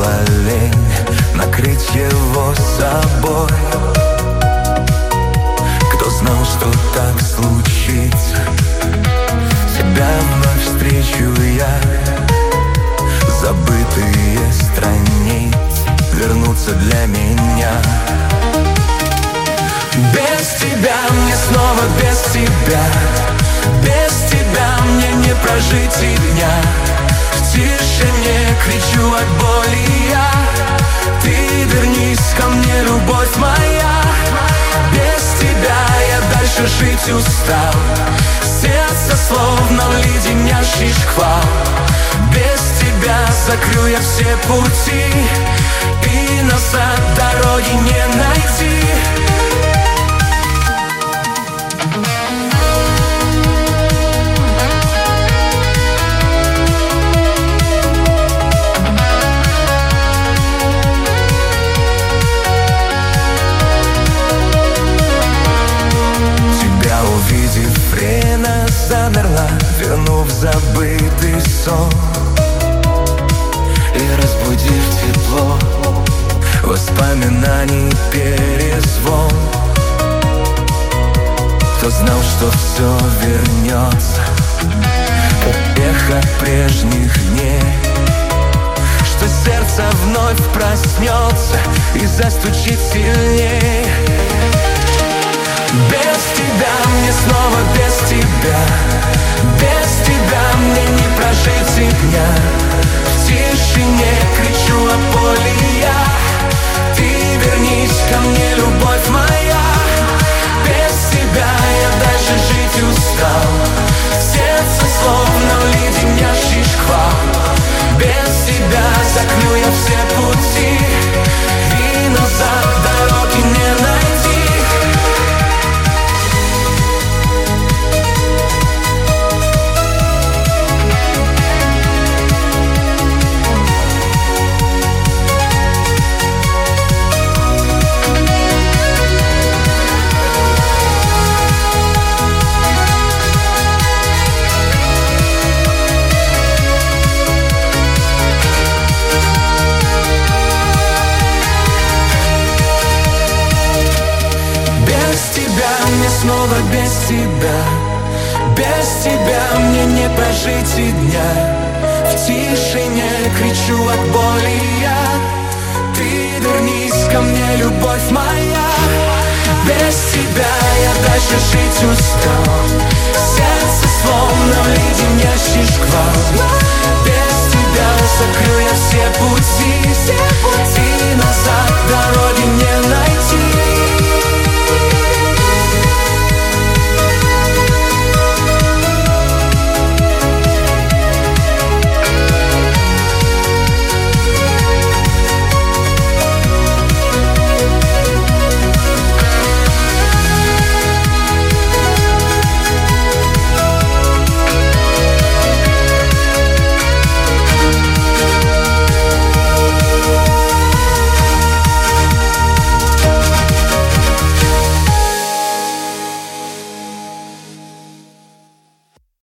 лень накрыть его собой. Кто знал, что так случится, тебя вновь встречу я. Забытые страницы вернутся для меня. Без тебя мне снова без тебя. Без тебя мне не прожить и дня. В тишине кричу от боли я. Ты вернись ко мне, любовь моя. Без тебя я дальше жить устал. Сердце словно леденящий шквал. Без тебя закрыл я все пути, и назад дороги не найти. Тебя увидев, время замерла, вернув забытый сон и разбудив тепло воспоминаний перезвон. Кто знал, что все вернется, как эхо прежних дней, что сердце вновь проснется и застучит сильней. Без тебя мне снова без тебя. Без тебя мне не прожить и дня. В тишине кричу о боли я. Ты вернись ко мне, любовь моя. Без тебя я дальше жить устал. Сердце словно леденящий шквал. Без тебя закрыл я все пути, и назад дороги не найти. Снова без тебя. Без тебя мне не прожить и дня. В тишине кричу от боли я. Ты вернись ко мне, любовь моя. Без тебя я дальше жить устал.